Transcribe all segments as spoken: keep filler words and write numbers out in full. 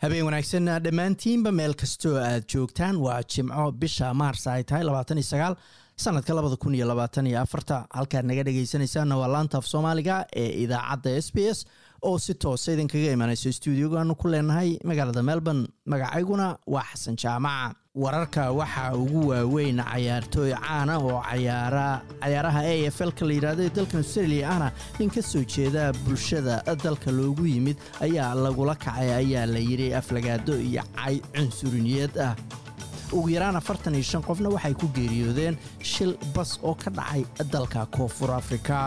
habeen wanaagsan dhamaantiinba meel kasto aad joogtaan waa Jimco bisha Maars ay tahay labaatan iyo sagaal sanadka labada kun iyo labaatan iyo afar halka naga dhageysanaysaan waa laanta af Soomaaliga ee idaacadda S B S oo si toos ah idinkaga imanayso studio-gaanu ku leenahay magaalada Melbourne. Magacayguna waa Xasan Jaamac. wararka waxa ugu waaweyn ciyaartooy caan ah oo ciyaara ciyaaraha A F L ka la yiraahdo dalka Australia ana nin ka soo jeeda bulshada dalka loogu yimid ayaa lagu la kacay ayaa la yiri aflagaado iyo cay cunsuriniyad ah. ugu yaraan afartan iyo shan qofna waxay ku geeriyoodeen shil bas oo ka dhacay dalka Koonfur Afrika.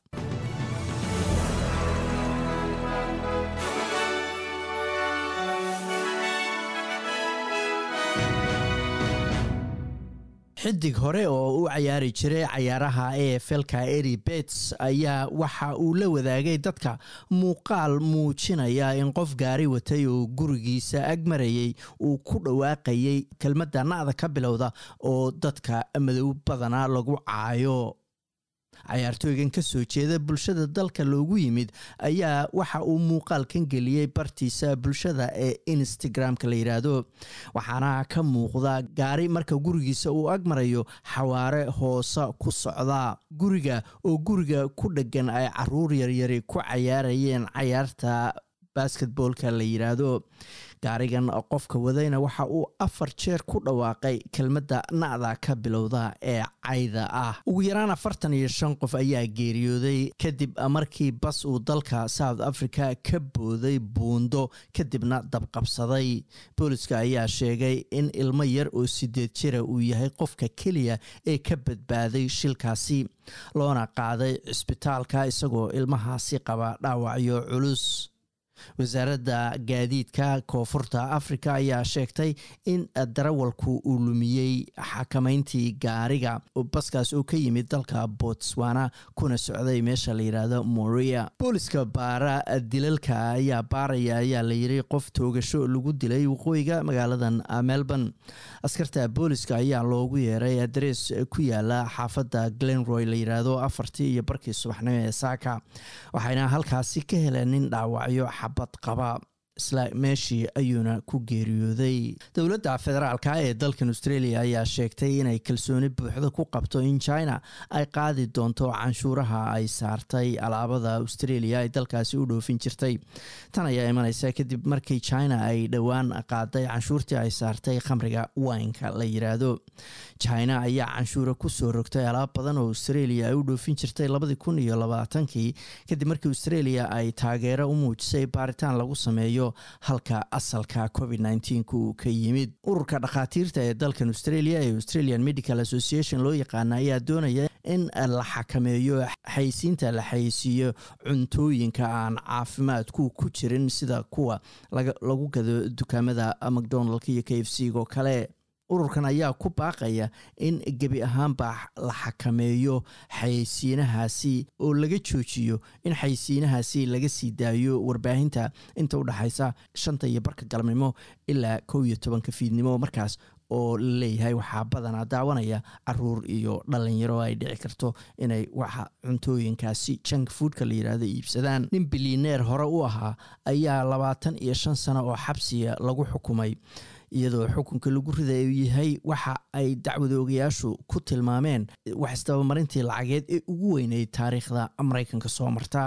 xidig hore oo u ciyaari jiray ciyaaraha A F L ka Eddie Betts ayaa waxa uu la wadaagay dadka muuqaal muujinaya in qof gaari watay oo gurigiisa agmarayay uu ku dhawaaqayay kelmadda nacda ka bilowda oo dadka madow badana lagu caayo. ciyaartooygan ka soo jeeda bulshada dalka loogu yimid ayaa waxa uu muuqaalkan geliyay bartiisa bulshada ee Instagram ka la yiraahdo, waxaana ka muuqda gaari marka gurigiisa uu agmarayo xawaare hoose ku socda. guriga oo guriga ku dhagan ay caruur yar yar ku ciyaarayeen ciyaarta basketball-ka la yiraahdo. gaarigan qofka wadayna waxa uu afar jeer ku dhawaaqay kelmadda nacda ka bilowda ee cayda ah. ugu yaraan afartan iyo shan qof ayaa geeriyooday kadib markii bas uu dalka South Africa ka booday buundo kadibna dab qabsaday. booliska ayaa sheegay in ilmo yar oo sideed jir uu yahay qofka kaliya ee ka badbaaday shilkaasi, loona qaaday isbitaalka isagoo ilmahaasi qaba dhaawacyo culus. wasaaradda gaadiidka Koonfurta Afrika ayaa sheegtay in darawalku uu lumiyay xakamayntii gaariga oo baskaas oo ka yimid dalka Botswana kuna socday meesha la yiraahdo Moria. booliska baara dilalka ayaa baaraya ayaa la yiri qof toogasho lagu dilay waqooyiga magaaladan Melbourne. askarta booliska ayaa loogu yeeray adres ku yaala xaafadda Glenroy la yiraahdo afartii iyo barkii subaxnimo ee saaka, waxayna halkaasi ka heleen nin dhaawacyo xabad qaba, isla meeshii ayuuna ku geeriyooday. dowladda federaalka ee dalkan Australia ayaa sheegtay inay kalsooni buuxda ku qabto in China ay qaadi doonto canshuuraha ay saartay alaabada Australia ay dalkaasi u dhoofin jirtay. tan ayaa imanaysa kadib markii China ay dhawaan qaaday canshuurtii ay saartay khamriga wine-ka la yiraahdo. China ayaa canshuura ku soo rogtay alaab badan oo Australia ay u dhoofin jirtay labada kun iyo labaatan-kii kadib markii Australia ay taageero u muujisay baaritaan lagu sameeyo halka asalka covid nineteen ku ka yimid. ururka dhakhaatiirta ee dalkan Australia ee Australian Medical Association loo yaqaan ayaa doonaya in la xakameeyo xaysiinta la xaysiiyo cuntooyinka aan caafimaadku ku jirin sida kuwa lagu gado dukaamada McDonald's iyo K F C oo kale. ururkan ayaa ku baaqaya in gebi ahaanba la xakameeyo xaysiinahaasi oo laga joojiyo in xaysiinahaasi laga sii daayo warbaahinta inta u dhaxaysa shanta iyo barka galabnimo ilaa kow iyo tobanka fiidnimo, markaas oo leeyahay waxaa badanaa daawanaya caruur iyo dhalinyaro ay dhici karto inay waxa cuntooyinkaasi junk food-ka la yiraahdo iibsadaan. nin bilyaneer hore u ahaa ayaa labaatan iyo shan sano oo xabsiga lagu xukumay, iyadoo xukunka lagu riday yahay waxa ay dacwadoogayaashu ku tilmaameen wax isdabamarintii lacageed ee ugu weyneyd taariikhda Mareykanka soo marta.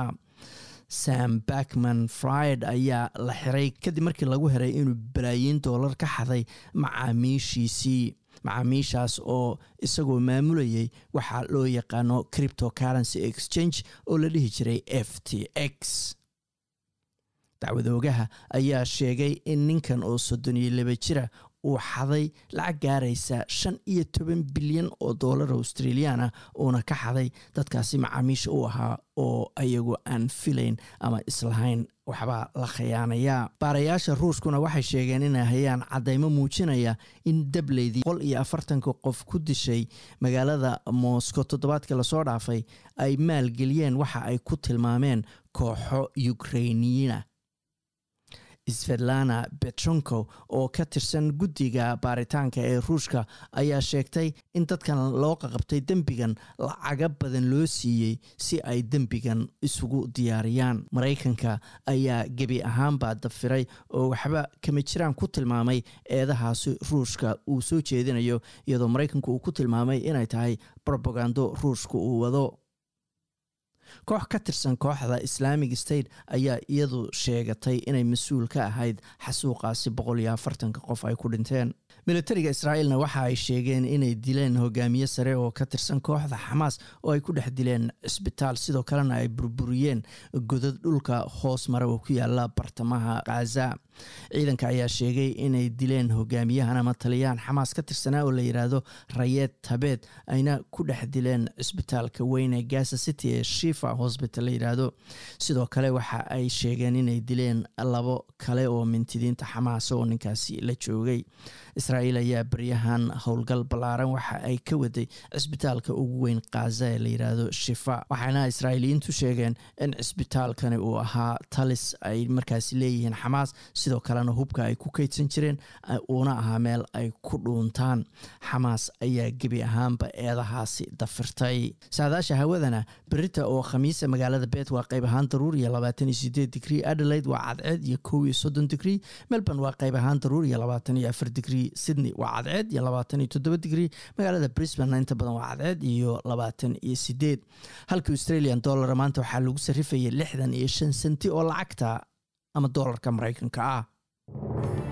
Sam Bankman-Fried ayaa la xiray kadib markii lagu heray inuu balaayiin dollar ka xaday macaamiishiisii macaamiishaas oo isagoo maamulayay waxa loo yaqaano cryptocurrency exchange oo la dhihi jiray F T X. dacwadoogaha ayaa sheegay in ninkan oo soddon iyo laba jira uu xaday lacag gaaraysa shan iyo toban bilyan oo dollar Australian ah oona ka xaday dadkaasi macaamiisha u ahaa oo ayagu aan filayn ama islahayn waxba la khiyaanaya. baarayaasha Ruushkuna waxay sheegeen inay hayaan cadeymo muujinaya in dableydii boqol iyo afartan qof ku dishay magaalada Moscow toddobaadkii la soo dhaafay ay maalgeliyeen waxa ay ku tilmaameen kooxo Ukrainiyiin. Svetlana Petrenko oo ka tirsan guddiga baaritaanka ee Ruushka ayaa sheegtay in dadkan loo qabtay dembigan lacaga badan loo siiyey si ay dembigan isugu diyaariyaan. Mareykanka ayaa gebi ahaanba dafiray oo waxba kama jiraan ku tilmaamay eedahaasi Ruushka uu soo jeedinayo, iyadoo Mareykanku uu ku tilmaamay inay tahay propagando Ruushka uu wado. koox ka tirsan kooxda Islamic State ayaa iyadu sheegatay inay mas'uul ka ahayd xasuuqaasi boqol iyo afartan qof ay ku dhinteen. Militariga Israa'iilna waxa ay sheegeen inay dileen hogaamiye sare oo ka tirsan kooxda Xamaas oo ay ku dhex dileen isbitaal, sidoo kalena ay burburiyeen godad dhulka hoos mara oo ku yaala bartamaha Gaza. Ciidanka ayaa sheegay inay dileen hogaamiyahan ama taliyaan Xamaas ka tirsanaa oo la yiraahdo Rayed Tabet, ayna ku dhex dileen isbitaalka weyn ee Gaza City ee Shifa Hospital la yiraahdo. Sidoo kale waxa ay sheegeen inay dileen labo kale oo mintidiinta Xamaas oo ninkaasi la joogay. Israa'iil ayaa baryahan howlgal ballaaran waxa ay ka waday isbitaalka ugu weyn Gaza ee la yiraahdo Shifa, waxaana Israa'iiliyiintu sheegeen in isbitaalkani uu ahaa talis ay markaasi leeyihiin Xamaas, sidoo kalena hubka ay ku kaydsan jireen uuna ahaa meel ay ku dhuuntaan. Xamaas ayaa gebi ahaanba eedahaasi dafirtay. saadaasha hawadana berita oo khamiisa magaalada Perth waa qayb ahaan daruur iyo labaatan iyo sideed digrii, Adelaide waa cadceed iyo kow iyo soddon digrii, Melbourne waa qayb ahaan daruur iyo labaatan iyo afar digrii, Sydney waa cadceed iyo labaatan iyo toddoba digrii, magaalada Brisbane inta badan waa cadceed iyo labaatan iyo sideed. halka Australian dollar maanta waxaa lagu sarrifayay lixdan iyo shan senti oo lacagta ama dollarka Mareykanka ah.